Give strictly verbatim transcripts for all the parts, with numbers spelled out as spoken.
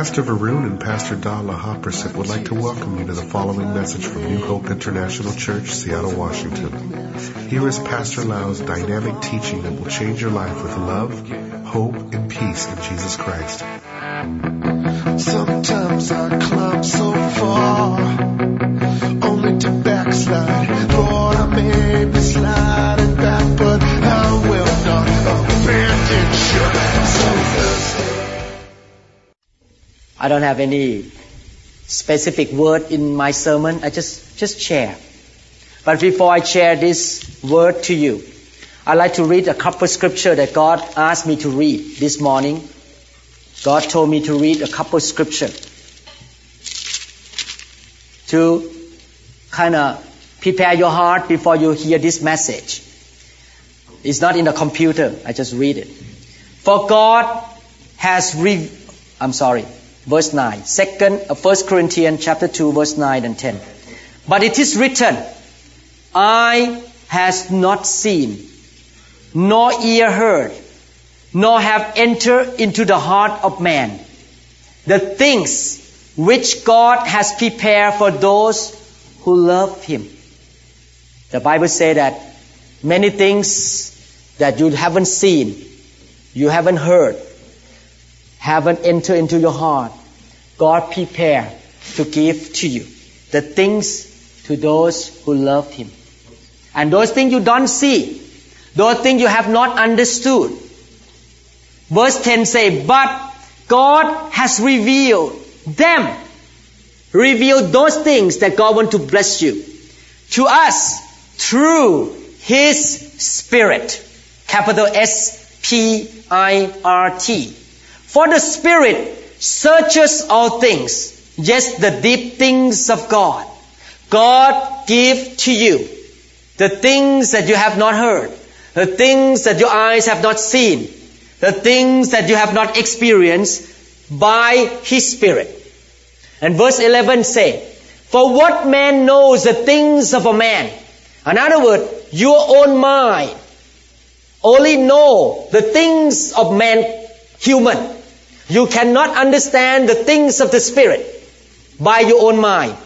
Pastor Varun and Pastor Dala Hoppersit would like to welcome you to the following message from New Hope International Church, Seattle, Washington. Here is Pastor Lau's dynamic teaching that will change your life with love, hope, and peace in Jesus Christ. Sometimes I climb so far, only to backslide. Lord, I may be sliding back, but I will not abandon you. So I don't have any specific word in my sermon. I just, just share. But before I share this word to you, I'd like to read a couple scripture that God asked me to read this morning. God told me to read a couple scripture to kind of prepare your heart before you hear this message. It's not in the computer. I just read it. For God has re- I'm sorry. Verse nine. Second, uh, First Corinthians chapter two, verse nine and ten. But it is written, eye has not seen, nor ear heard, nor have entered into the heart of man the things which God has prepared for those who love Him. The Bible says that many things that you haven't seen, you haven't heard, haven't entered into your heart, God prepared to give to you. The things to those who love Him. And those things you don't see, those things you have not understood. Verse ten says, but God has revealed them. Revealed those things that God wants to bless you to us through His Spirit. Capital S P I R T. For the Spirit searches all things, yes, the deep things of God. God give to you the things that you have not heard, the things that your eyes have not seen, the things that you have not experienced by His Spirit. And verse eleven say, for what man knows the things of a man? In other words, your own mind only know the things of man, human. You cannot understand the things of the Spirit by your own mind.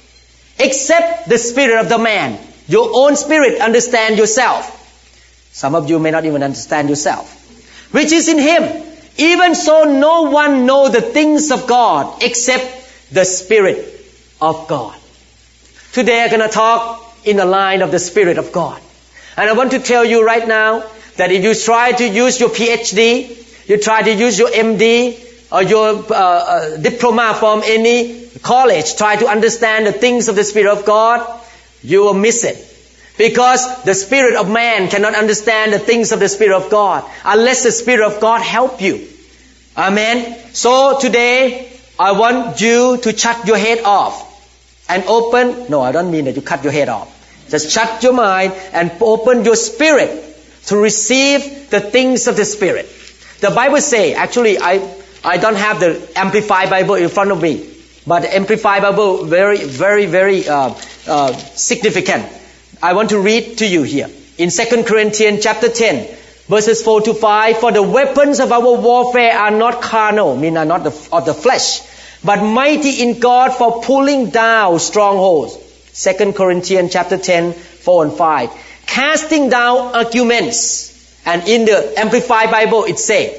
Except the spirit of the man. Your own spirit understand yourself. Some of you may not even understand yourself. Which is in Him. Even so, no one know the things of God except the Spirit of God. Today I'm going to talk in the line of the Spirit of God. And I want to tell you right now that if you try to use your P H D, you try to use your M D or your uh, uh, diploma from any college, try to understand the things of the Spirit of God, you will miss it. Because the spirit of man cannot understand the things of the Spirit of God unless the Spirit of God help you. Amen. So today, I want you to shut your head off and open, no, I don't mean that you cut your head off. Just shut your mind and open your spirit to receive the things of the Spirit. The Bible say, actually, I I don't have the Amplified Bible in front of me, but the Amplified Bible very, very, very uh, uh, significant. I want to read to you here in Second Corinthians chapter ten, verses four to five. For the weapons of our warfare are not carnal, mean are not the, of the flesh, but mighty in God for pulling down strongholds. Second Corinthians chapter ten, four and five. Casting down arguments. And in the Amplified Bible it says,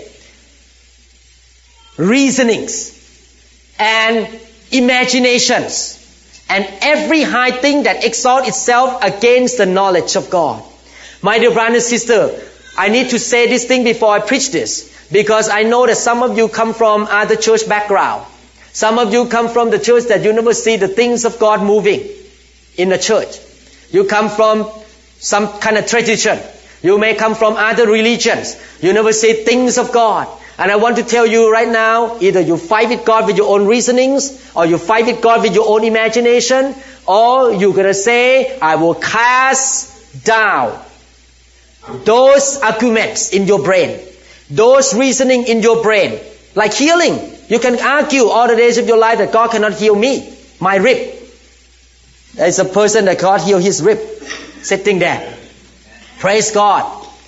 reasonings and imaginations and every high thing that exalts itself against the knowledge of God. My dear brother and sister, I need to say this thing before I preach this, because I know that some of you come from other church background. Some of you come from the church that you never see the things of God moving in the church. You come from some kind of tradition. You may come from other religions. You never see things of God. And I want to tell you right now, either you fight with God with your own reasonings, or you fight with God with your own imagination, or you're going to say, I will cast down those arguments in your brain, those reasoning in your brain, like healing. You can argue all the days of your life that God cannot heal me, my rib. There's a person that God healed his rib, sitting there. Praise God.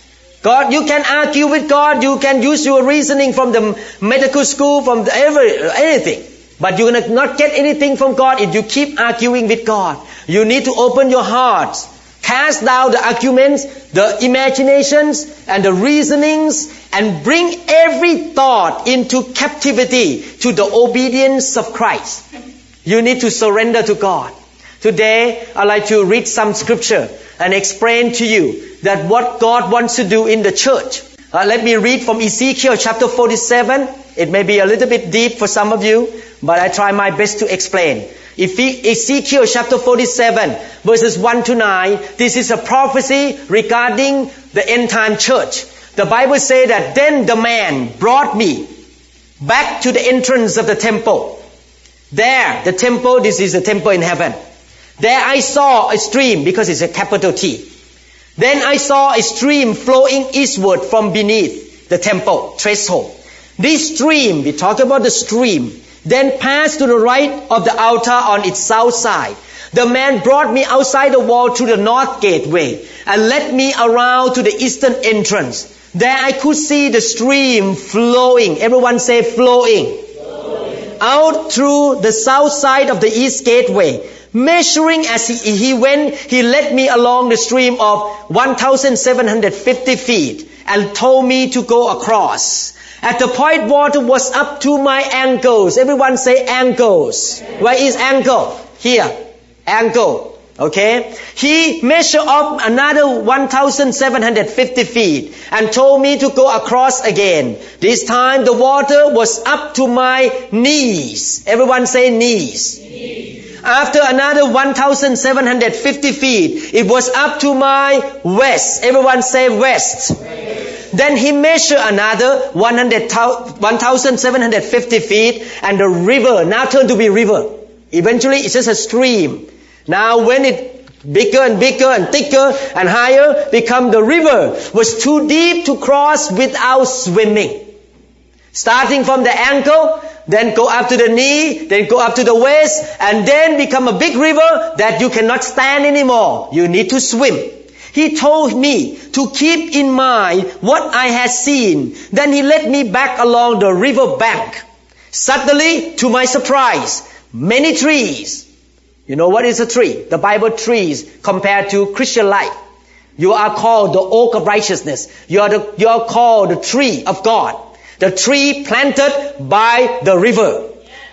God, you can argue with God, you can use your reasoning from the medical school, from the every, anything. But you're gonna not get anything from God if you keep arguing with God. You need to open your heart, cast down the arguments, the imaginations, and the reasonings, and bring every thought into captivity to the obedience of Christ. You need to surrender to God. Today, I'd like to read some scripture and explain to you that what God wants to do in the church. Uh, let me read from Ezekiel chapter forty-seven. It may be a little bit deep for some of you, but I try my best to explain. If Ezekiel chapter forty-seven, verses one to nine, this is a prophecy regarding the end time church. The Bible says that then the man brought me back to the entrance of the temple. There, the temple, this is the temple in heaven. There I saw a stream, because it's a capital T. Then I saw a stream flowing eastward from beneath the temple threshold. This stream, we talk about the stream, then passed to the right of the altar on its south side. The man brought me outside the wall to the north gateway and led me around to the eastern entrance. There I could see the stream flowing. Everyone say flowing. Flowing. Out through the south side of the east gateway. Measuring as he, he went, he led me along the stream of one thousand seven hundred fifty feet and told me to go across. At the point, water was up to my ankles. Everyone say ankles. Where is ankle? Here. Ankle. Okay? He measured up another one thousand seven hundred fifty feet and told me to go across again. This time the water was up to my knees. Everyone say knees. Knees. After another one thousand seven hundred fifty feet, it was up to my waist. Everyone say waist. Waist. Then he measured another one thousand seven hundred fifty feet, and the river now turned to be river. Eventually, it's just a stream. Now, when it bigger and bigger and thicker and higher, become the river, was too deep to cross without swimming. Starting from the ankle, then go up to the knee, then go up to the waist, and then become a big river that you cannot stand anymore. You need to swim. He told me to keep in mind what I had seen. Then he led me back along the river bank. Suddenly, to my surprise, many trees. You know what is a tree? The Bible trees compared to Christian life. You are called the oak of righteousness. You are, the, you are called the tree of God. The tree planted by the river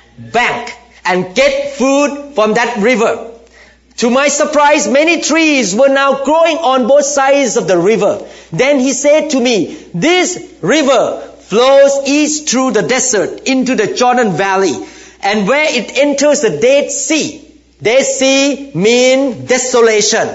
bank and get food from that river. To my surprise, many trees were now growing on both sides of the river. Then he said to me, this river flows east through the desert into the Jordan Valley, and where it enters the Dead Sea. Dead Sea means desolation,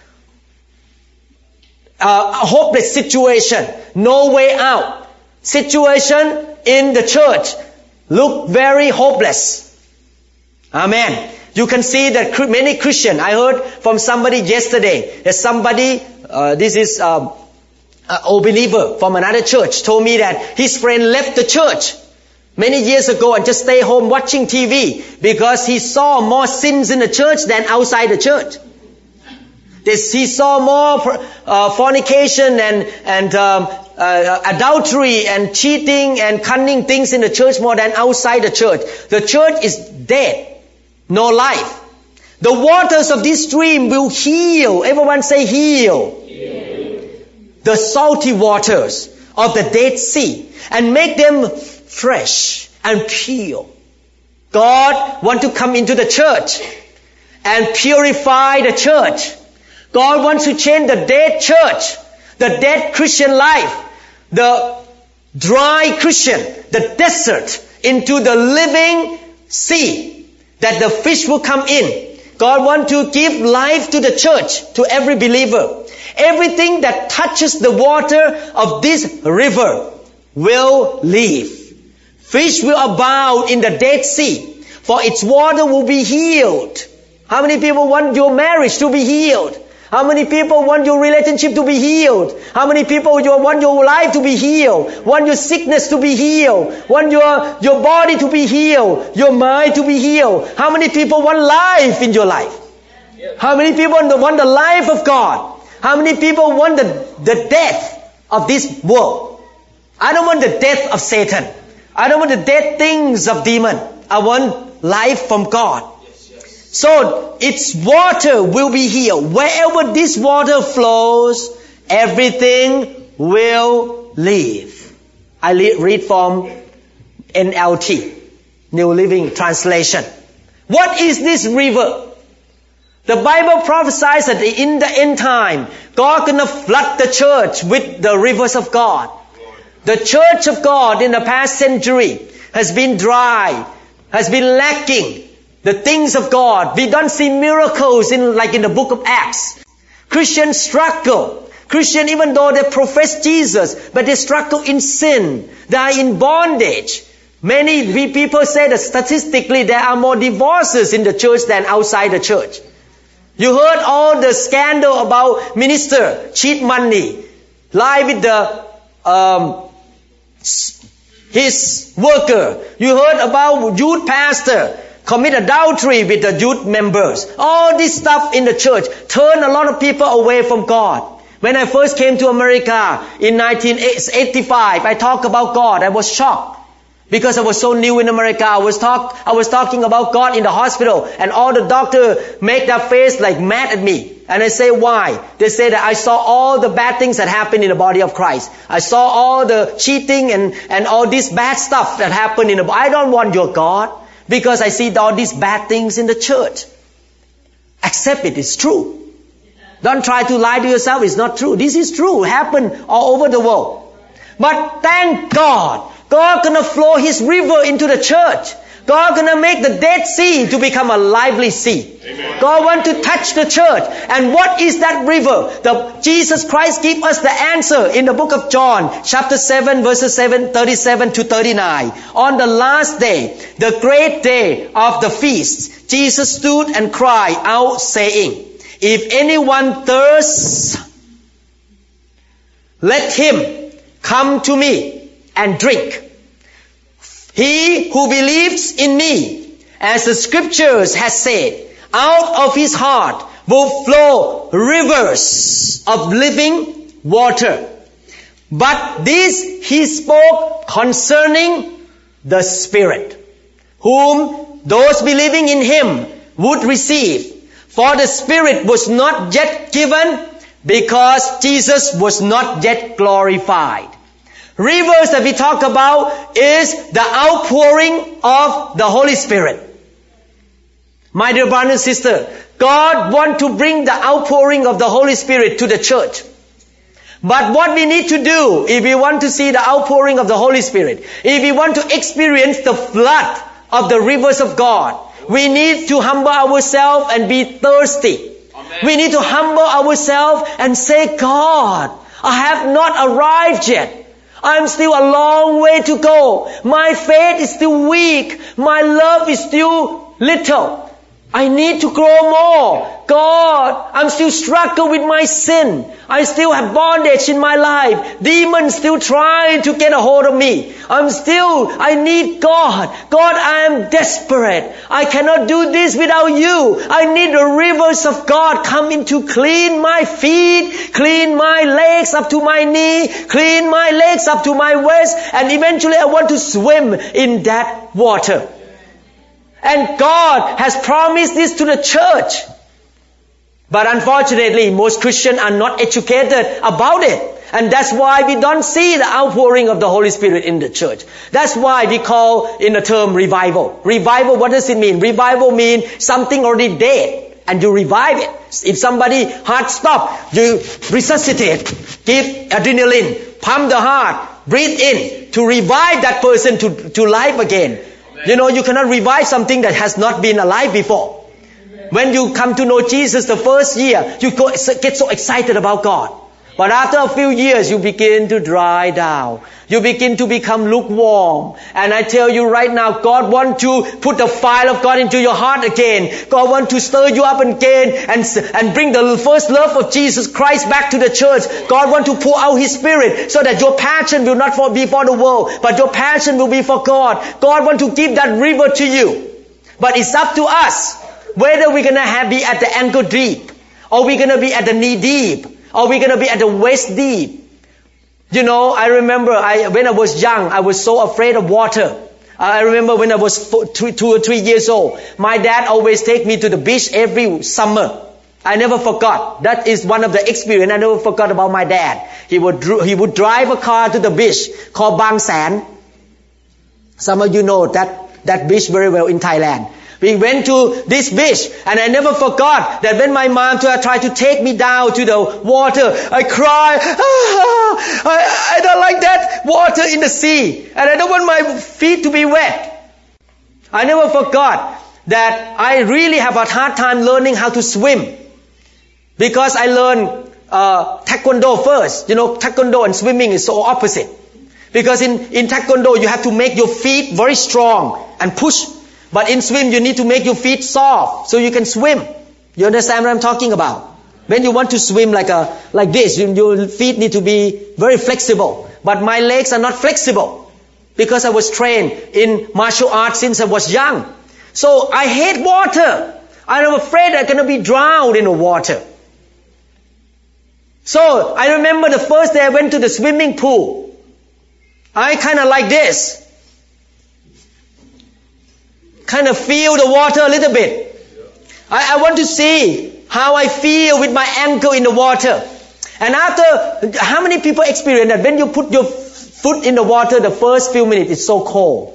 uh, a hopeless situation, no way out. Situation in the church look very hopeless. Amen. You can see that many Christians, I heard from somebody yesterday, that somebody, uh, this is uh, an old believer from another church, told me that his friend left the church many years ago and just stay home watching T V because he saw more sins in the church than outside the church. This, he saw more uh, fornication and, and um, uh, adultery and cheating and cunning things in the church more than outside the church. The church is dead. No life. The waters of this stream will heal. Everyone say heal. Heal. The salty waters of the Dead Sea and make them fresh and pure. God wants to come into the church and purify the church. God wants to change the dead church, the dead Christian life, the dry Christian, the desert, into the living sea, that the fish will come in. God wants to give life to the church, to every believer. Everything that touches the water of this river will live. Fish will abound in the Dead Sea, for its water will be healed. How many people want your marriage to be healed? How many people want your relationship to be healed? How many people want your life to be healed? Want your sickness to be healed? Want your, your body to be healed? Your mind to be healed? How many people want life in your life? How many people want the life of God? How many people want the, the death of this world. I don't want the death of Satan. I don't want the dead things of demon. I want life from God. So its water will be here. Wherever this water flows, everything will live. I read from N L T, New Living Translation. What is this river? The Bible prophesies that in the end time, God gonna flood the church with the rivers of God. The church of God in the past century has been dry, has been lacking the things of God. We don't see miracles in like in the book of Acts. Christians struggle. Christians, even though they profess Jesus, but they struggle in sin. They are in bondage. Many people say that statistically there are more divorces in the church than outside the church. You heard all the scandal about minister cheat money, lie with the um, his worker. You heard about youth pastor commit adultery with the youth members. All this stuff in the church turn a lot of people away from God. When I first came to America in nineteen eighty-five, I talked about God. I was shocked because I was so new in America. I was talk, I was talking about God in the hospital, and all the doctors make their face like mad at me. And I say, why? They say that I saw all the bad things that happened in the body of Christ. I saw all the cheating and, and all this bad stuff that happened in the body. I don't want your God because I see all these bad things in the church. Accept it. It's true. Don't try to lie to yourself. It's not true. This is true. It happened all over the world. But thank God. God gonna flow His river into the church. God gonna make the Dead Sea to become a lively sea. Amen. God want to touch the church. And what is that river? The Jesus Christ give us the answer in the book of John, chapter seven, verses seven, thirty-seven to thirty-nine. On the last day, the great day of the feast, Jesus stood and cried out, saying, if anyone thirsts, let him come to me and drink. He who believes in me, as the scriptures has said, out of his heart will flow rivers of living water. But this he spoke concerning the Spirit, whom those believing in him would receive. For the Spirit was not yet given because Jesus was not yet glorified. Rivers that we talk about is the outpouring of the Holy Spirit. My dear brother and sister, God wants to bring the outpouring of the Holy Spirit to the church. But what we need to do, if we want to see the outpouring of the Holy Spirit, if we want to experience the flood of the rivers of God, we need to humble ourselves and be thirsty. Amen. We need to humble ourselves and say, God, I have not arrived yet. I'm still a long way to go. My faith is still weak. My love is still little. I need to grow more. God, I'm still struggling with my sin. I still have bondage in my life. Demons still trying to get a hold of me. I'm still, I need God. God, I am desperate. I cannot do this without you. I need the rivers of God come in to clean my feet, clean my legs up to my knee, clean my legs up to my waist, and eventually I want to swim in that water. And God has promised this to the church. But unfortunately, most Christians are not educated about it. And that's why we don't see the outpouring of the Holy Spirit in the church. That's why we call in the term revival. Revival, what does it mean? Revival means something already dead and you revive it. If somebody heart stop, you resuscitate, give adrenaline, pump the heart, breathe in to revive that person to, to life again. You know, you cannot revive something that has not been alive before. When you come to know Jesus the first year, you go, get so excited about God. But after a few years, you begin to dry down. You begin to become lukewarm. And I tell you right now, God wants to put the fire of God into your heart again. God wants to stir you up again and, and bring the first love of Jesus Christ back to the church. God wants to pour out His Spirit so that your passion will not be for the world, but your passion will be for God. God wants to give that river to you. But it's up to us whether we're going to have, be at the ankle deep, or we're going to be at the knee deep, or we're going to be at the waist deep. You know, I remember I, when I was young, I was so afraid of water. I remember when I was four, two, two or three years old, my dad always take me to the beach every summer. I never forgot. That is one of the experience I never forgot about my dad. He would he would drive a car to the beach called Bang San. Some of you know that that beach very well in Thailand. We went to this beach, and I never forgot that when my mom tried to take me down to the water, I cried, ah, I, I don't like that water in the sea, and I don't want my feet to be wet. I never forgot that I really have a hard time learning how to swim, because I learned uh, taekwondo first. You know, taekwondo and swimming is so opposite. Because in, in taekwondo, you have to make your feet very strong and push. But in swim, you need to make your feet soft so you can swim. You understand what I'm talking about? When you want to swim like a like this, you, your feet need to be very flexible. But my legs are not flexible because I was trained in martial arts since I was young. So I hate water. I'm afraid I'm going to be drowned in the water. So I remember the first day I went to the swimming pool. I kind of like this. Kind of feel the water a little bit. I, I want to see how I feel with my ankle in the water. And after, how many people experience that when you put your foot in the water, the first few minutes it's so cold.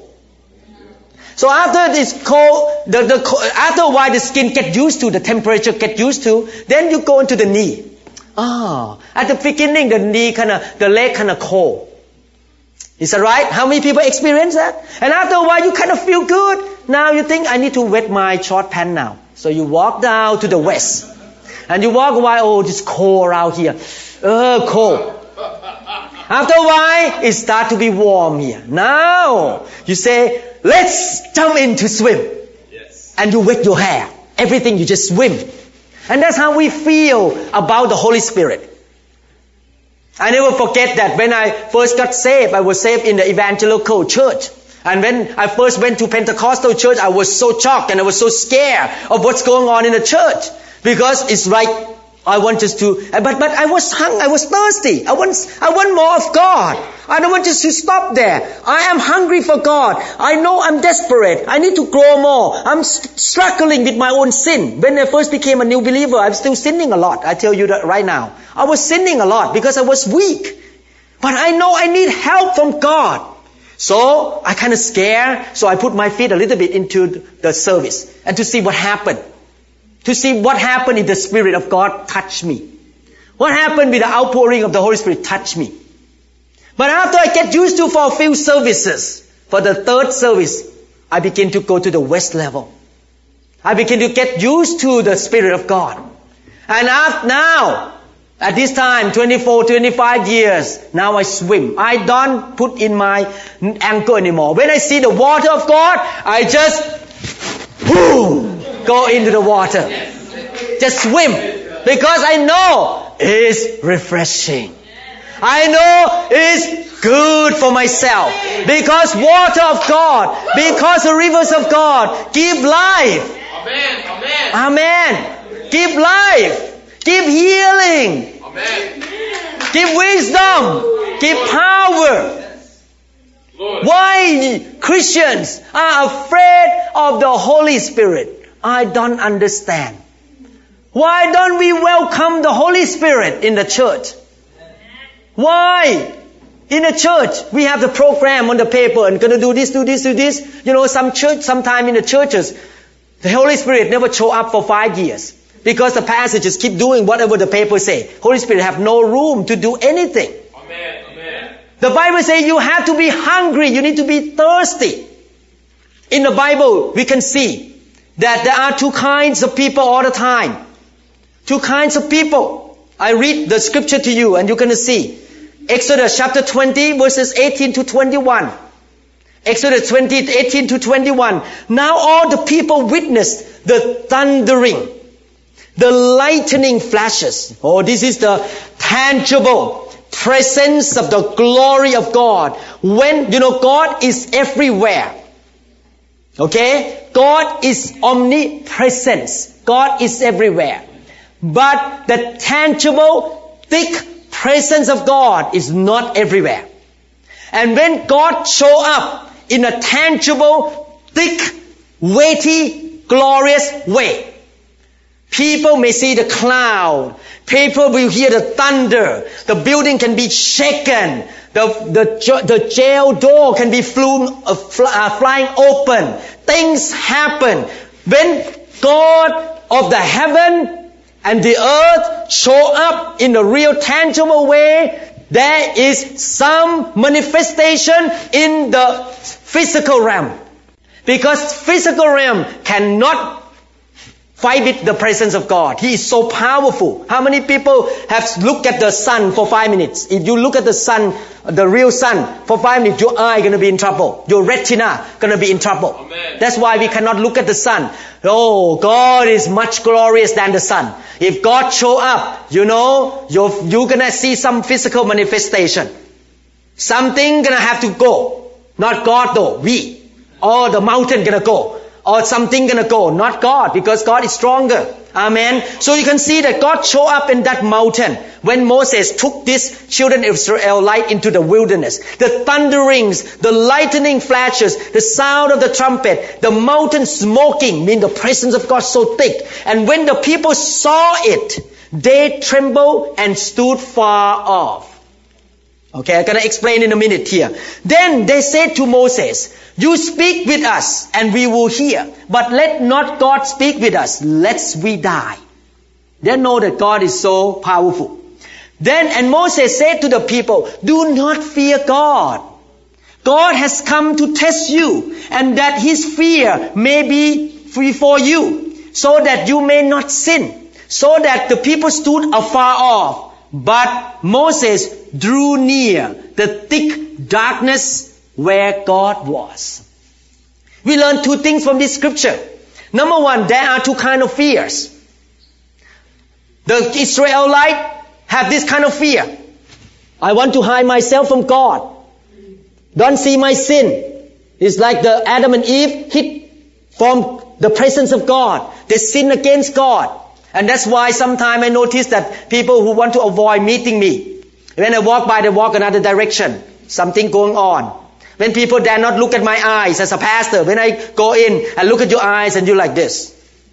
So after it's cold, the, the, after a while the skin get used to, the temperature get used to, then you go into the knee. Ah, at the beginning the knee kind of, the leg kind of cold. Is that right? How many people experience that? And after a while you kind of feel good. Now you think, I need to wet my short pants now. So you walk down to the west. And you walk a while, oh, it's cold around here. Oh, cold. After a while, it starts to be warm here. Now, you say, let's jump in to swim. Yes. And you wet your hair. Everything, you just swim. And that's how we feel about the Holy Spirit. I never forget that when I first got saved, I was saved in the evangelical church. And when I first went to Pentecostal church, I was so shocked and I was so scared of what's going on in the church. Because it's like, I want just to, but, but I was hungry, I was thirsty. I want, I want more of God. I don't want just to stop there. I am hungry for God. I know I'm desperate. I need to grow more. I'm st- struggling with my own sin. When I first became a new believer, I'm still sinning a lot. I tell you that right now. I was sinning a lot because I was weak. But I know I need help from God. So I kind of scared. So I put my feet a little bit into the service and to see what happened. To see what happened if the Spirit of God touched me. What happened with the outpouring of the Holy Spirit touched me. But after I get used to for a few services, for the third service, I begin to go to the west level. I begin to get used to the Spirit of God. And after, now, at this time, twenty-four, twenty-five years, now I swim. I don't put in my ankle anymore. When I see the water of God, I just boom, go into the water. Just swim. Because I know it's refreshing. I know it's good for myself. Because water of God, because the rivers of God give life. Amen. Amen. Amen. Give life. Give healing. Amen. Give wisdom. Give power. Lord. Why Christians are afraid of the Holy Spirit? I don't understand. Why don't we welcome the Holy Spirit in the church? Why? In the church, we have the program on the paper and gonna do this, do this, do this. You know, some church, sometime in the churches, the Holy Spirit never show up for five years. Because the passages keep doing whatever the paper say. Holy Spirit have no room to do anything. Amen. Amen. The Bible says you have to be hungry. You need to be thirsty. In the Bible, we can see that there are two kinds of people all the time. Two kinds of people. I read the scripture to you and you're going to see. Exodus chapter twenty verses eighteen to twenty-one. Exodus twenty, eighteen to twenty-one. Now all the people witnessed the thundering, the lightning flashes. Oh, this is the tangible presence of the glory of God. When, you know, God is everywhere. Okay? God is omnipresent. God is everywhere. But the tangible, thick presence of God is not everywhere. And when God show up in a tangible, thick, weighty, glorious way, people may see the cloud. People will hear the thunder. The building can be shaken. The, the, the jail door can be flew, uh, fl- uh, flying open. Things happen. When God of the heaven and the earth show up in a real tangible way, there is some manifestation in the physical realm. Because physical realm cannot fight with the presence of God. He is so powerful. How many people have looked at the sun for five minutes? If you look at the sun, the real sun, for five minutes, your eye going to be in trouble. Your retina going to be in trouble. Amen. That's why we cannot look at the sun. Oh, God is much glorious than the sun. If God show up, you know, you're, you're going to see some physical manifestation. Something going to have to go. Not God though, we. Or the mountain going to go. Or something gonna go, not God, because God is stronger. Amen. So you can see that God showed up in that mountain when Moses took these children of Israelite into the wilderness. The thunderings, the lightning flashes, the sound of the trumpet, the mountain smoking, mean the presence of God so thick. And when the people saw it, they trembled and stood far off. Okay, I'm going to explain in a minute here. Then they said to Moses, you speak with us and we will hear. But let not God speak with us, lest we die. They know that God is so powerful. Then, and Moses said to the people, do not fear God. God has come to test you, and that his fear may be before you, so that you may not sin. So that the people stood afar off. But Moses drew near the thick darkness where God was. We learn two things from this scripture. Number one, there are two kinds of fears. The Israelites have this kind of fear. I want to hide myself from God. Don't see my sin. It's like the Adam and Eve hid from the presence of God. They sin against God. And that's why sometimes I notice that people who want to avoid meeting me, when I walk by, they walk another direction. Something going on. When people dare not look at my eyes as a pastor, when I go in and look at your eyes and you're like this.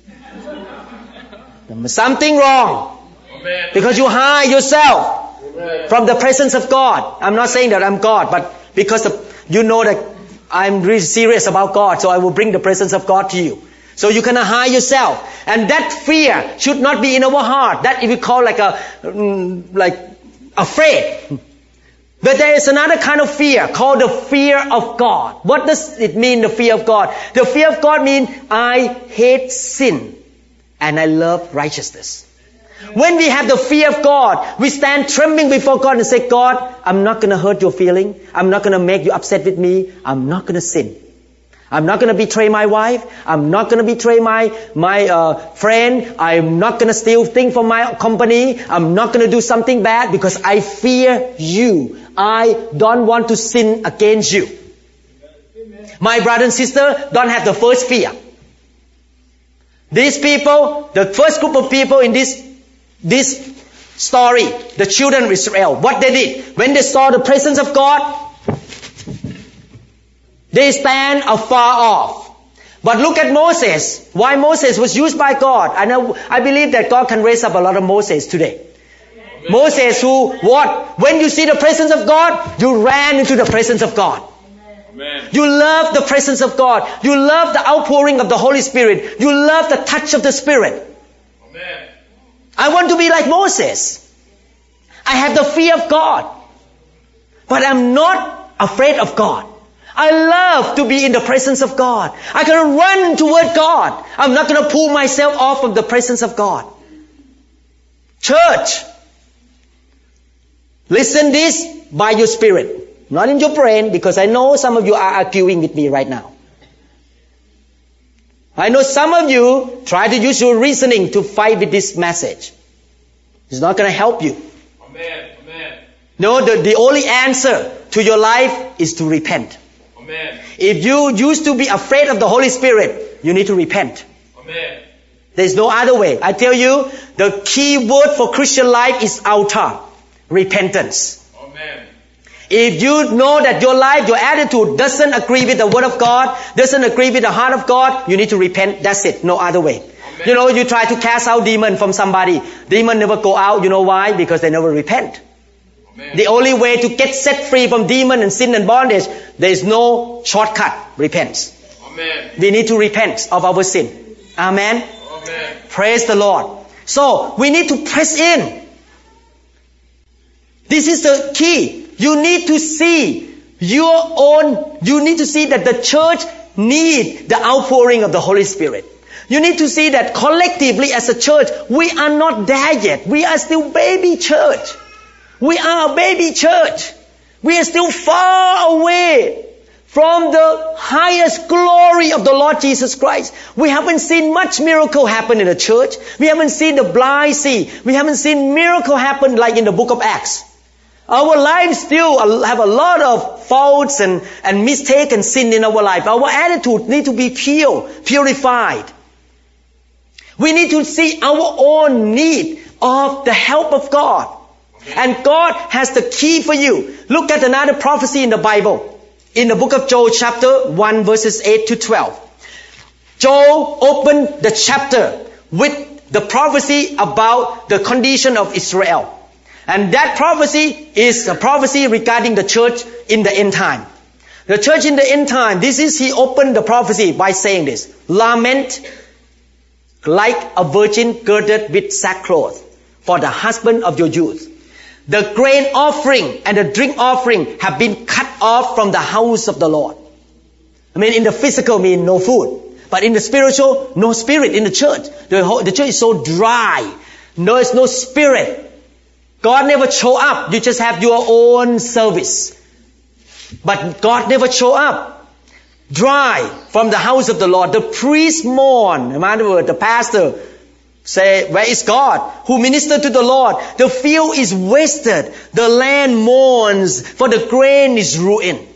Something wrong. Amen. Because you hide yourself Amen. from the presence of God. I'm not saying that I'm God, but because of, you know that I'm really serious about God, so I will bring the presence of God to you. So you cannot hide yourself. And that fear should not be in our heart. That we call like a, like afraid. But there is another kind of fear called the fear of God. What does it mean, the fear of God? The fear of God means I hate sin and I love righteousness. When we have the fear of God, we stand trembling before God and say, God, I'm not going to hurt your feeling. I'm not going to make you upset with me. I'm not going to sin. I'm not going to betray my wife. I'm not going to betray my my uh, friend. I'm not going to steal things from my company. I'm not going to do something bad because I fear you. I don't want to sin against you. Amen. My brother and sister don't have the first fear. These people, the first group of people in this this story, the children of Israel, what they did when they saw the presence of God, they stand afar off. But look at Moses. Why Moses was used by God. I know, I believe that God can raise up a lot of Moses today. Amen. Moses who, what? When you see the presence of God, you ran into the presence of God. Amen. You love the presence of God. You love the outpouring of the Holy Spirit. You love the touch of the Spirit. Amen. I want to be like Moses. I have the fear of God. But I'm not afraid of God. I love to be in the presence of God. I'm going to run toward God. I'm not going to pull myself off from the presence of God. Church, listen this by your spirit, not in your brain, because I know some of you are arguing with me right now. I know some of you try to use your reasoning to fight with this message. It's not going to help you. Amen. Amen. No, the, the only answer to your life is to repent. Amen. If you used to be afraid of the Holy Spirit, you need to repent. Amen. There's no other way. I tell you, the key word for Christian life is altar. Repentance. Amen. If you know that your life, your attitude doesn't agree with the Word of God, doesn't agree with the heart of God, you need to repent. That's it. No other way. Amen. You know, you try to cast out demon from somebody. Demon never go out. You know why? Because they never repent. Amen. The only way to get set free from demon and sin and bondage, there is no shortcut. Repent. Amen. We need to repent of our sin. Amen. Amen. Praise the Lord. So, we need to press in. This is the key. You need to see your own, you need to see that the church needs the outpouring of the Holy Spirit. You need to see that collectively as a church, we are not there yet. We are still baby church. We are a baby church. We are still far away from the highest glory of the Lord Jesus Christ. We haven't seen much miracle happen in the church. We haven't seen the blind see. We haven't seen miracle happen like in the book of Acts. Our lives still have a lot of faults and, and mistake and sin in our life. Our attitude needs to be pure, purified. We need to see our own need of the help of God. And God has the key for you. Look at another prophecy in the Bible. In the book of Joel chapter one verses eight to twelve. Joel opened the chapter with the prophecy about the condition of Israel. And that prophecy is a prophecy regarding the church in the end time. The church in the end time, this is, he opened the prophecy by saying this. Lament like a virgin girded with sackcloth for the husband of your youth. The grain offering and the drink offering have been cut off from the house of the Lord. I mean, in the physical mean no food. But in the spiritual, no spirit in the church. The, whole, the church is so dry. There is no spirit. God never show up. You just have your own service. But God never show up. Dry from the house of the Lord. The priest mourn. In other words, the pastor say, where is God who ministered to the Lord? The field is wasted. The land mourns, for the grain is ruined.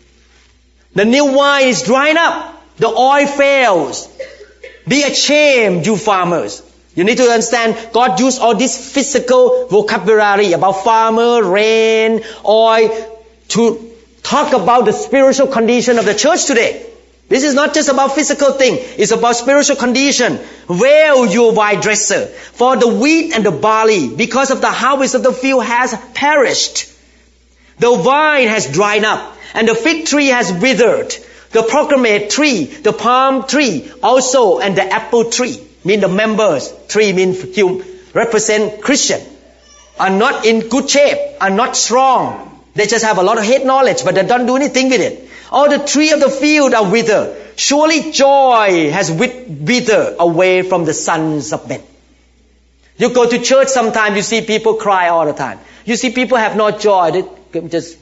The new wine is dried up. The oil fails. Be ashamed, you farmers. You need to understand, God used all this physical vocabulary about farmer, rain, oil, to talk about the spiritual condition of the church today. This is not just about physical thing. It's about spiritual condition. Wail, you vine dresser, for the wheat and the barley, because of the harvest of the field has perished. The vine has dried up, and the fig tree has withered. The pomegranate tree, the palm tree also, and the apple tree, mean the members, tree mean represent Christian, are not in good shape, are not strong. They just have a lot of head knowledge, but they don't do anything with it. All the tree of the field are withered. Surely joy has withered away from the sons of men. You go to church sometimes, you see people cry all the time. You see people have no joy. They just,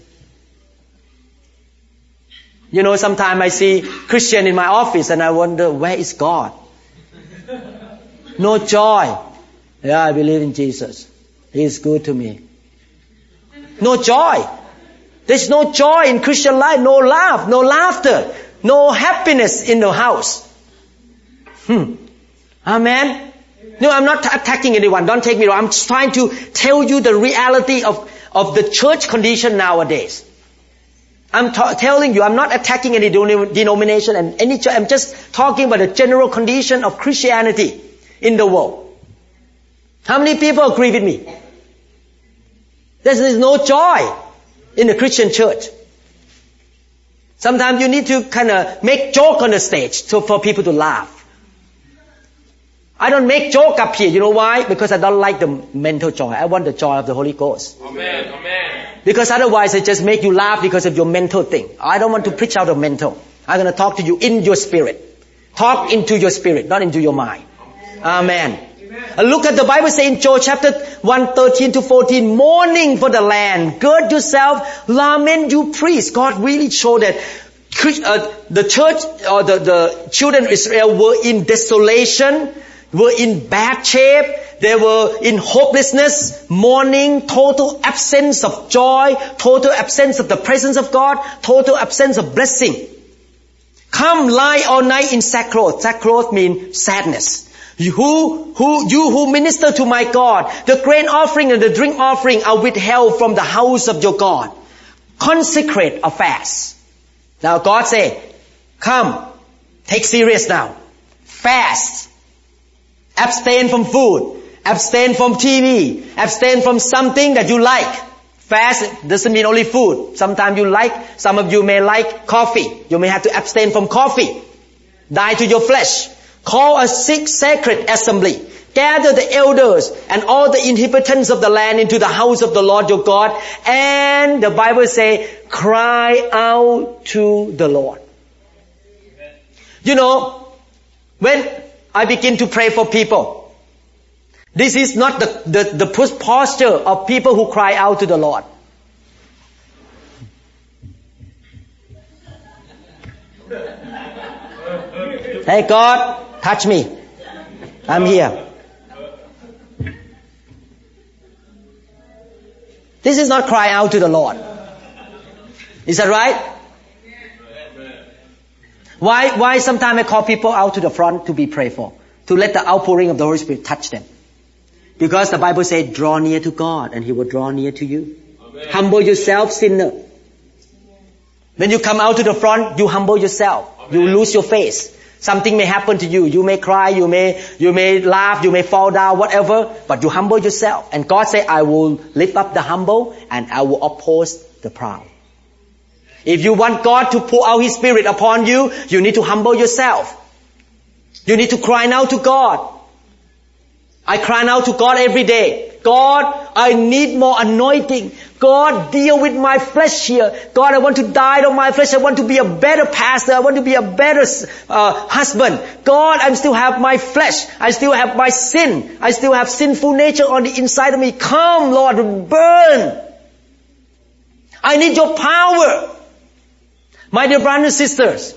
you know, sometimes I see Christian in my office and I wonder, where is God? No joy. Yeah, I believe in Jesus. He is good to me. No joy. There's no joy in Christian life. No laugh, no laughter, no happiness in the house. Hmm. Amen. No, I'm not attacking anyone. Don't take me wrong. I'm just trying to tell you the reality of, of the church condition nowadays. I'm ta- telling you, I'm not attacking any denomination and any church. I'm just talking about the general condition of Christianity in the world. How many people agree with me? There is no joy in the Christian church. Sometimes you need to kind of make joke on the stage to, for people to laugh. I don't make joke up here. You know why? Because I don't like the mental joy. I want the joy of the Holy Ghost. Amen. Amen. Because otherwise I just make you laugh because of your mental thing. I don't want to preach out of mental. I'm going to talk to you in your spirit. Talk into your spirit, not into your mind. Amen. Uh, look at the Bible saying in Joel chapter one, thirteen to fourteen, mourning for the land. Gird yourself, lament you priests. God really showed that uh, the church or the, the children of Israel were in desolation, were in bad shape. They were in hopelessness, mourning, total absence of joy, total absence of the presence of God, total absence of blessing. Come lie all night in sackcloth. Sackcloth means sadness. You who, who, you who minister to my God, the grain offering and the drink offering are withheld from the house of your God. Consecrate a fast. Now God say, come, take serious now. Fast. Abstain from food. Abstain from T V. Abstain from something that you like. Fast doesn't mean only food. Sometimes you like, some of you may like coffee. You may have to abstain from coffee. Die to your flesh. Call a sick sacred assembly. Gather the elders and all the inhabitants of the land into the house of the Lord your God. And the Bible say, cry out to the Lord. You know, when I begin to pray for people, this is not the, the, the posture of people who cry out to the Lord. Hey God, touch me. I'm here. This is not cry out to the Lord. Is that right? Why, why sometimes I call people out to the front to be prayed for? To let the outpouring of the Holy Spirit touch them. Because the Bible says, draw near to God and He will draw near to you. Amen. Humble yourself, sinner. When you come out to the front, you humble yourself. Amen. You lose your face. Something may happen to you. You may cry, you may, you may laugh, you may fall down, whatever. But you humble yourself. And God said, I will lift up the humble and I will oppose the proud. If you want God to pour out His Spirit upon you, you need to humble yourself. You need to cry out to God. I cry out to God every day. God, I need more anointing. God, deal with my flesh here. God, I want to die on my flesh. I want to be a better pastor. I want to be a better uh, husband. God, I still have my flesh. I still have my sin. I still have sinful nature on the inside of me. Come, Lord, burn. I need your power. My dear brothers and sisters,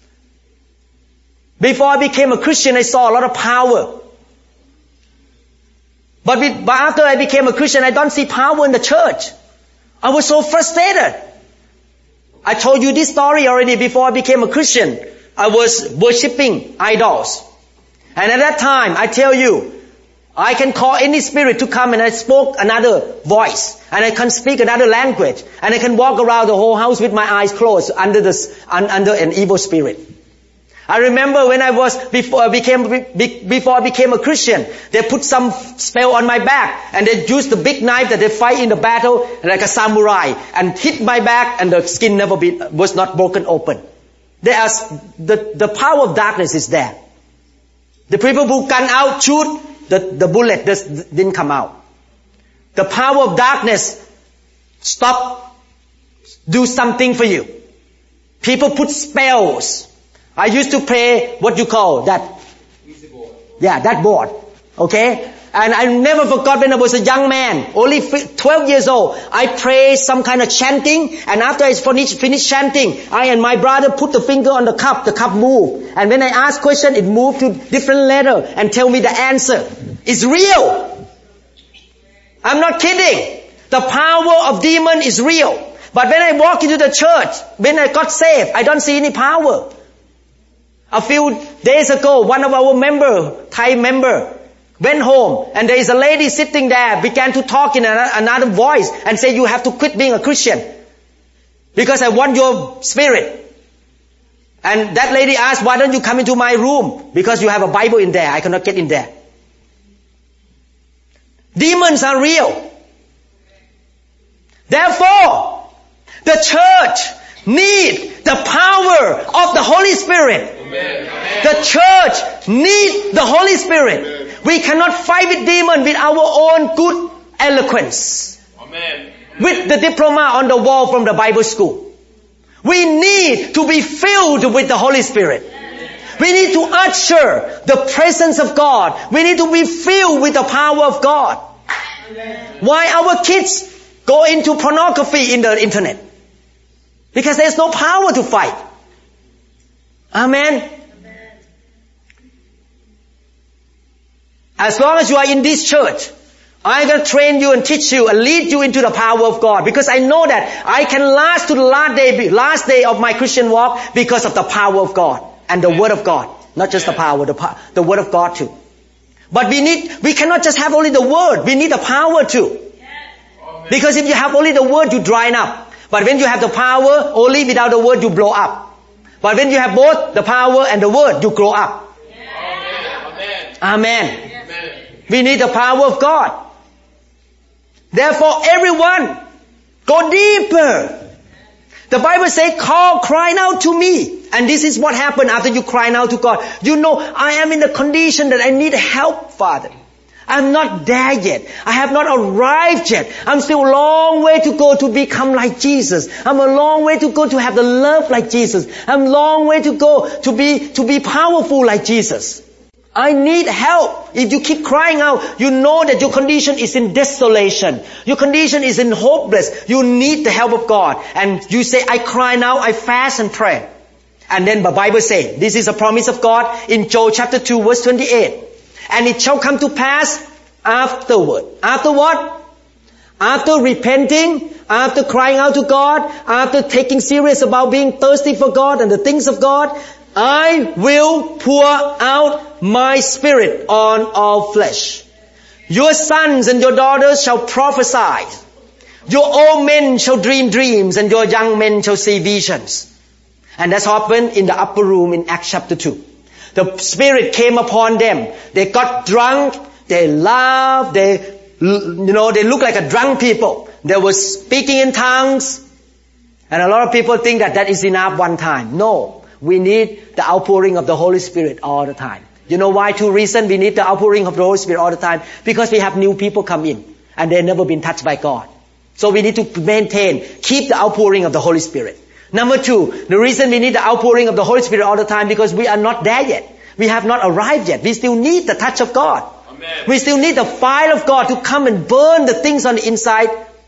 before I became a Christian, I saw a lot of power. But, with, but after I became a Christian, I don't see power in the church. I was so frustrated. I told you this story already before I became a Christian. I was worshipping idols. And at that time, I tell you, I can call any spirit to come and I spoke another voice. And I can speak another language. And I can walk around the whole house with my eyes closed under this, under an evil spirit. I remember when I was, before I became, before I became a Christian, they put some spell on my back and they used the big knife that they fight in the battle like a samurai and hit my back and the skin never be, was not broken open. There are, the, the power of darkness is there. The people who gun out, shoot, the, the bullet just didn't come out. The power of darkness stop, do something for you. People put spells. I used to play what you call that. Yeah, that board. Okay? And I never forgot when I was a young man, only twelve years old, I prayed some kind of chanting, and after I finished, finished chanting, I and my brother put the finger on the cup, the cup moved. And when I asked question, it moved to different letter and tell me the answer. It's real. I'm not kidding. The power of demon is real. But when I walk into the church, when I got saved, I don't see any power. A few days ago, one of our member, Thai member, went home and there is a lady sitting there, began to talk in another voice and say, you have to quit being a Christian because I want your spirit. And that lady asked, why don't you come into my room? Because you have a Bible in there. I cannot get in there. Demons are real. Therefore, the church needs the power of the Holy Spirit. Amen. The church needs the Holy Spirit. Amen. We cannot fight with demons with our own good eloquence. Amen. With the diploma on the wall from the Bible school. We need to be filled with the Holy Spirit. Amen. We need to usher the presence of God. We need to be filled with the power of God. Amen. Why our kids go into pornography in the internet? Because there's no power to fight. Amen. Amen. As long as you are in this church, I'm going to train you and teach you and lead you into the power of God. Because I know that I can last to the last day, last day of my Christian walk because of the power of God and the Word of God. Not just the power, the, the Word of God too. But we need, we cannot just have only the word. We need the power too. Because if you have only the word, you dry up. But when you have the power, only without the word, you blow up. But when you have both the power and the word, you grow up. Amen. Amen. Amen. We need the power of God. Therefore, everyone, go deeper. The Bible says, call, crying out to me. And this is what happened after you crying out to God. You know, I am in the condition that I need help, Father. I'm not there yet. I have not arrived yet. I'm still a long way to go to become like Jesus. I'm a long way to go to have the love like Jesus. I'm a long way to go to be, to be powerful like Jesus. I need help. If you keep crying out, you know that your condition is in desolation. Your condition is in hopeless. You need the help of God. And you say, I cry now, I fast and pray. And then the Bible says, this is a promise of God in Joel chapter two verse twenty-eight. And it shall come to pass afterward. After what? After repenting, after crying out to God, after taking serious about being thirsty for God and the things of God, I will pour out my spirit on all flesh. Your sons and your daughters shall prophesy. Your old men shall dream dreams and your young men shall see visions. And that's happened in the upper room in Acts chapter two. The Spirit came upon them. They got drunk. They laughed. They, you know, they looked like a drunk people. They were speaking in tongues. And a lot of people think that that is enough one time. No. We need the outpouring of the Holy Spirit all the time. You know why? Two reasons we need the outpouring of the Holy Spirit all the time. Because we have new people come in. And they've never been touched by God. So we need to maintain, keep the outpouring of the Holy Spirit. Number two, the reason we need the outpouring of the Holy Spirit all the time because we are not there yet. We have not arrived yet. We still need the touch of God. Amen. We still need the fire of God to come and burn the things on the inside.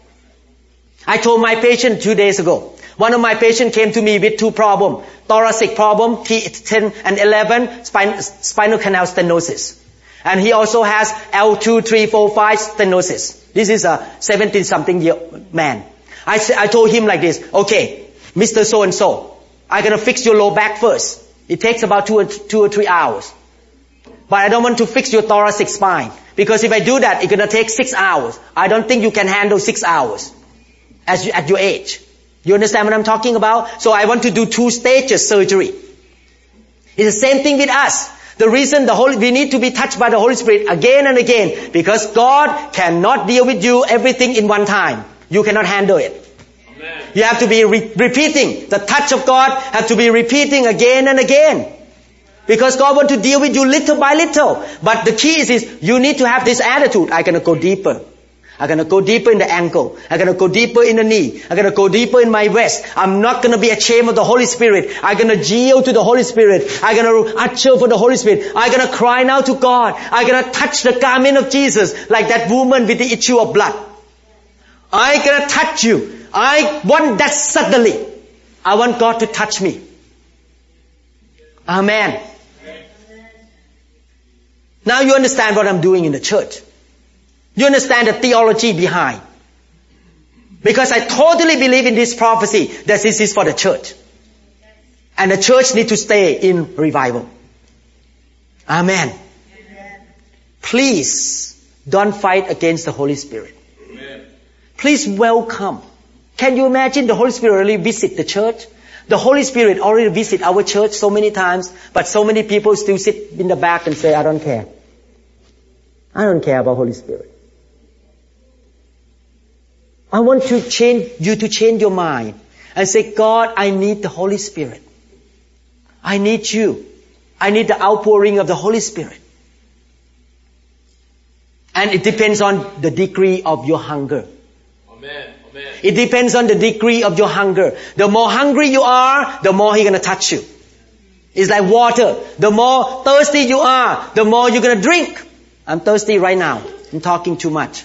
I told my patient two days ago. One of my patients came to me with two problems. Thoracic problem, T ten and eleven, spine, spinal canal stenosis. And he also has L two, three, four, five stenosis. This is a seventy-something year man. I, I told him like this, okay, Mister So-and-so, I'm going to fix your low back first. It takes about two or, two or three hours. But I don't want to fix your thoracic spine. Because if I do that, it's going to take six hours. I don't think you can handle six hours as you, at your age. You understand what I'm talking about? So I want to do two stages surgery. It's the same thing with us. The reason the Holy, we need to be touched by the Holy Spirit again and again. Because God cannot deal with you everything in one time. You cannot handle it. Amen. You have to be re- repeating. The touch of God has to be repeating again and again. Because God wants to deal with you little by little. But the key is, is you need to have this attitude. I'm going to go deeper. I'm going to go deeper in the ankle. I'm going to go deeper in the knee. I'm going to go deeper in my waist. I'm not going to be ashamed of the Holy Spirit. I'm going to yield to the Holy Spirit. I'm going to usher for the Holy Spirit. I'm going to cry now to God. I'm going to touch the garment of Jesus like that woman with the issue of blood. I'm going to touch you. I want that suddenly. I want God to touch me. Amen. Now you understand what I'm doing in the church. You understand the theology behind. Because I totally believe in this prophecy that this is for the church. And the church needs to stay in revival. Amen. Please don't fight against the Holy Spirit. Amen. Please welcome. Can you imagine the Holy Spirit really visit the church? The Holy Spirit already visit our church so many times, but so many people still sit in the back and say, I don't care. I don't care about Holy Spirit. I want to change you to change your mind and say, God, I need the Holy Spirit. I need you. I need the outpouring of the Holy Spirit. And it depends on the degree of your hunger. Amen. Amen. It depends on the degree of your hunger. The more hungry you are, the more He's going to touch you. It's like water. The more thirsty you are, the more you're going to drink. I'm thirsty right now. I'm talking too much.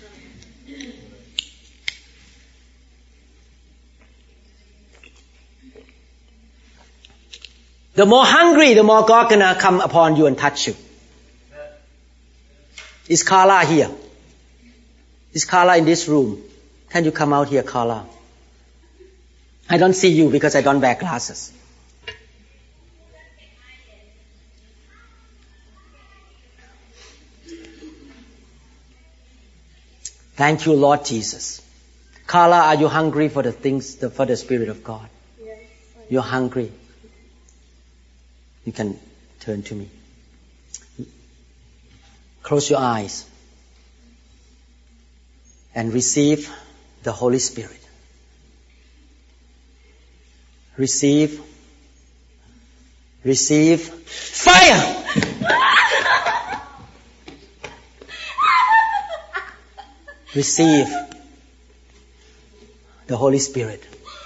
The more hungry, the more God gonna come upon you and touch you. Is Carla here? Is Carla in this room? Can you come out here, Carla? I don't see you because I don't wear glasses. Thank you, Lord Jesus. Carla, are you hungry for the things, the, for the Spirit of God? Yes. You're hungry. You can turn to me. Close your eyes and receive the Holy Spirit. Receive. Receive. Fire! Receive the Holy Spirit.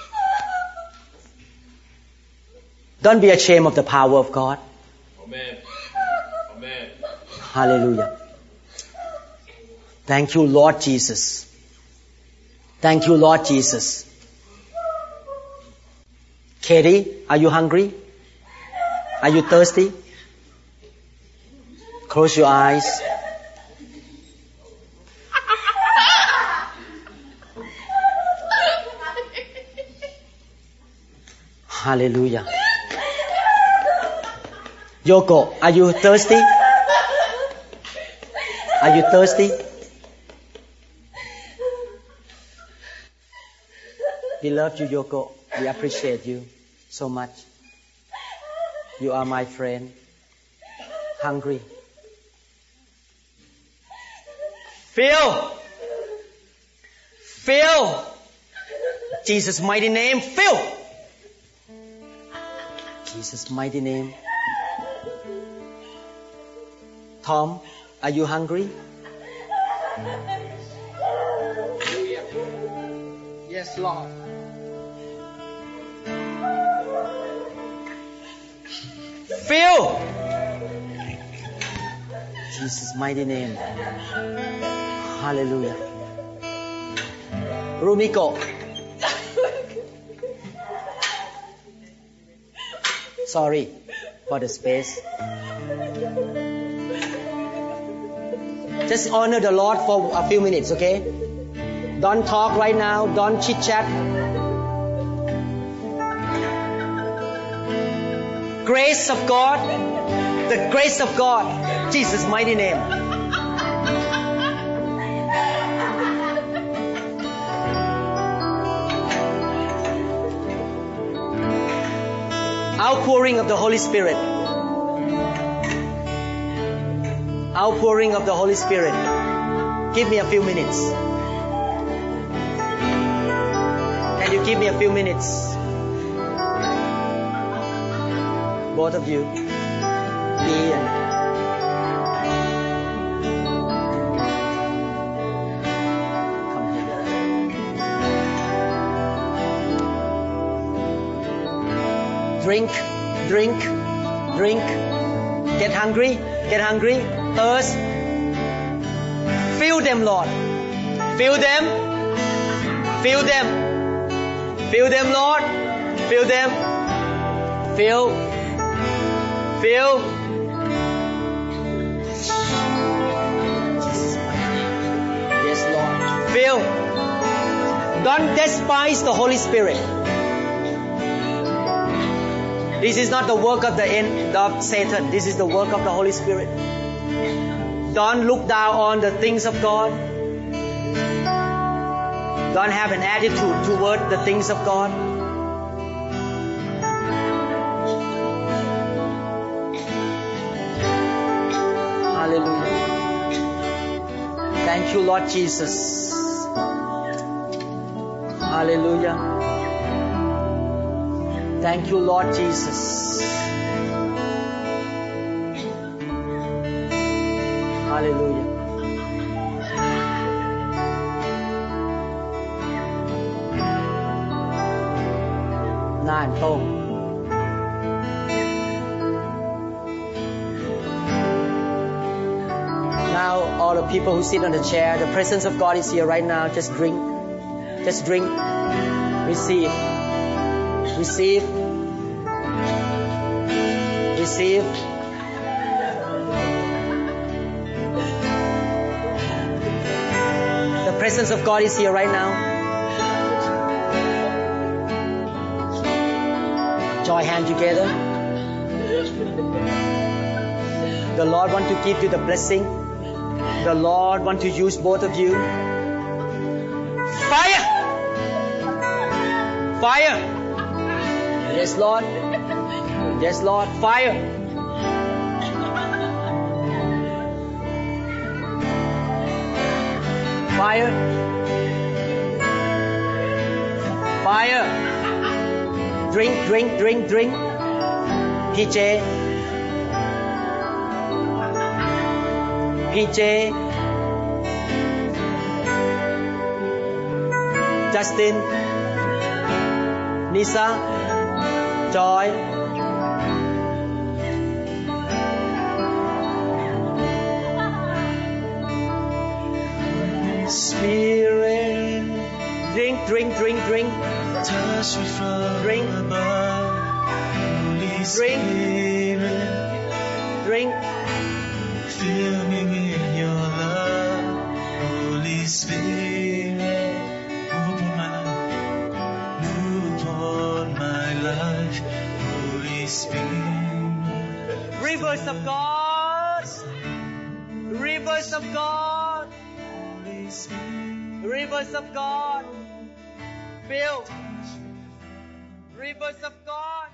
Don't be ashamed of the power of God. Amen. Amen. Hallelujah. Thank you, Lord Jesus. Thank you, Lord Jesus. Katie, are you hungry? Are you thirsty? Close your eyes. Hallelujah. Yoko, are you thirsty? Are you thirsty? We love you, Yoko. We appreciate you so much. You are my friend. Hungry. Phil! Phil! Jesus' mighty name, Phil! Jesus' mighty name. Tom, are you hungry? Yes, Lord. Phil! Jesus' mighty name. Hallelujah. Rumiko. Sorry for the space. Just honor the Lord for a few minutes, okay? Don't talk right now. Don't chit chat. Grace of God. The grace of God. Jesus' mighty name. Outpouring of the Holy Spirit. Outpouring of the Holy Spirit. Give me a few minutes. Can you give me a few minutes? Both of you. Me and come here. Drink, drink, drink. Get hungry, get hungry. Thirst. Fill them, Lord. Fill them. Fill them. Fill them, Lord. Fill them. Fill. Fill. Yes, Lord. Fill. Don't despise the Holy Spirit. This is not the work of the end of Satan. This is the work of the Holy Spirit. Don't look down on the things of God. Don't have an attitude toward the things of God. Hallelujah. Thank you, Lord Jesus. Hallelujah. Thank you, Lord Jesus. Hallelujah. Nine, boom. Now, all the people who sit on the chair, the presence of God is here right now. Just drink. Just drink. Receive. Receive. Receive. The presence of God is here right now. Join hands together. The Lord wants to give you the blessing. The Lord wants to use both of you. Fire. Yes, Lord. Yes, Lord. Fire. Fire. Fire. Drink, drink, drink, drink. P J. P J. Justin. Nisa. Joy. Spirit. Drink, drink, drink, drink. Touch me from Drink. above. Holy Drink. Spirit, Drink. fill me with your love. Holy Spirit, move upon my life. Move upon my life. Holy Spirit. Rivers of God. Rivers of God. Holy Spirit. Rivers of God. Fill. Rivers of God.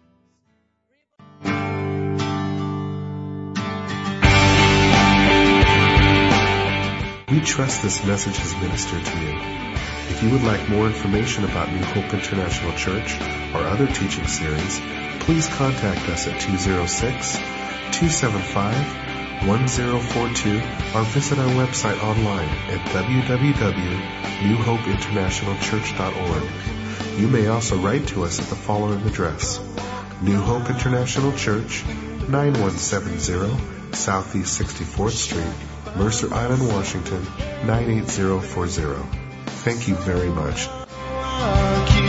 We trust this message has ministered to you. If you would like more information about New Hope International Church or other teaching series, please contact us at two oh six, two seven five, one oh four two or visit our website online at w w w dot new hope international church dot org. You may also write to us at the following address: New Hope International Church, nine one seven zero Southeast sixty-fourth Street, Mercer Island, Washington, nine eight zero four zero. Thank you very much. Walk